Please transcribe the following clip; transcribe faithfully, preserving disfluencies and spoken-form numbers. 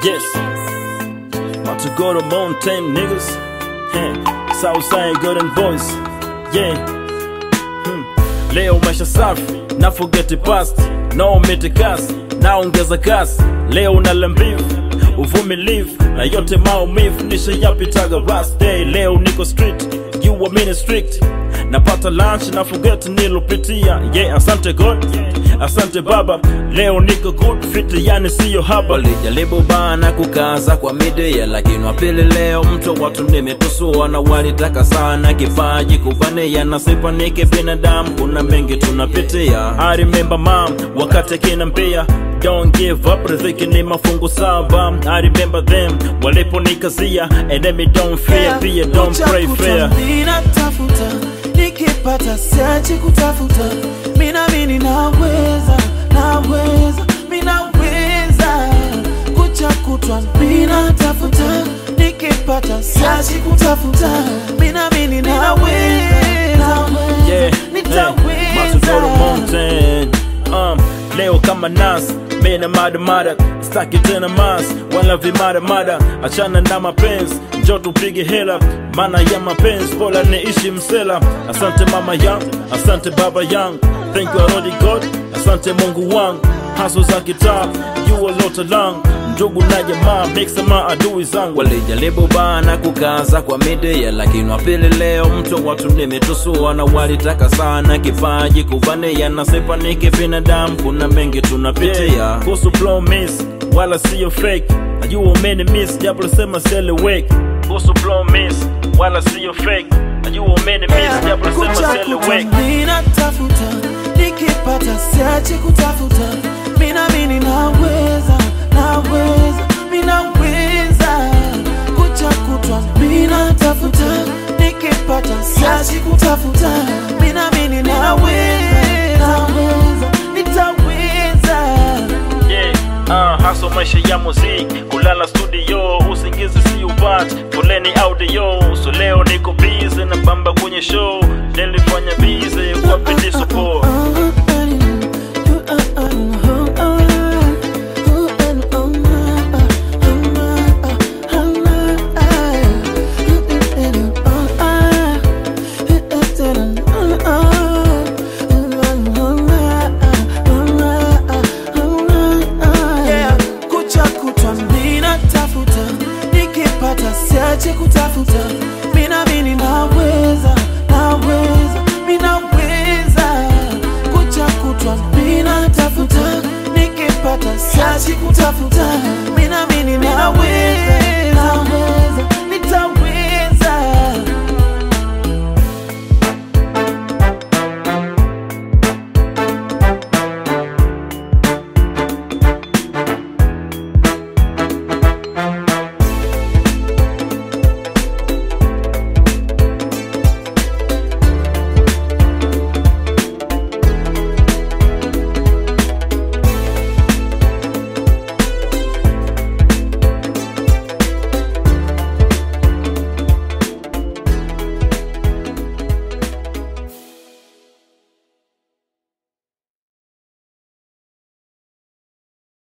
Yes, about to go to mountain, niggas. Hey, Southside golden voice. Yeah. Hmm. Leo maisha safi, na forget the past. No mitikasi, naongeza kasi. Leo nalambivu, uvumilivu, na yote maumivu nishayapitaga last day. Leo niko street, you were mini strict. Napata lunch na forget nilopitia. Yeah, asante God, asante Baba. Leo niko good fit, yani siyo haba. Walijaribu bana kukaza kwa media, lakini wapili leo mtu watu nimetusua. Na walitaka sana kipaji kufania, na sipa nike binadamu, kuna mengi tunapitia. I remember mom, wakati kinambia don't give up, riziki ni mafungu saba. I remember them, walipo nikazia, enemy don't fear, pia don't pray fair. Mina tafuta, nikipata siachi kutafuta. Mina mini naweza, naweza, mina weza. Kucha kutwa, mina tafuta, nikipata siachi kutafuta. Mina mini naweza, naweza, nitaweza. About to go to mountain. Um, leo kama Nas, mena mada mada, staki tena mas, wala vimada mada. Achana na mapenzi, njoo tupige hela, maana ya mapenzi bora niishi msela. Asante mama yangu, asante baba yangu, thank you Lord God, asante Mungu wangu. Hustle za kitaa, you a lot along, ndugu na jamaa, make some adui zangu. Walijaribu bana kukaza kwa media, lakini wapili leo mtu watu nimetusua. Na walitaka sana kipaji kufania, na sipa nike binadamu, kuna mengi tunapitia. Yeah, kuhusu blow miss, wala siyo fake. You a many miss, japo sema sele wake. Kuhusu blow miss, wala siyo fake. You a many miss, japo sema sele wake. Mina tafuta, nikipata siachi kutafuta. Mina mini naweza, naweza, mina weza. Kucha kutwa, mina tafuta, nikipata siachi kutafuta. Mina mini naweza, naweza, nitaweza. Yeah, uh, hustle maisha ya muziki, kulala studio, usingizi si upati, foleni audio. So leo niko busy na bamba kwenye show, nilifanya busy kwa bidii support. Siache kutafuta, mina mini naweza, naweza, mina weza. Kucha kutwa, mina tafuta, nikipata siache kutafuta. Mina mini naweza.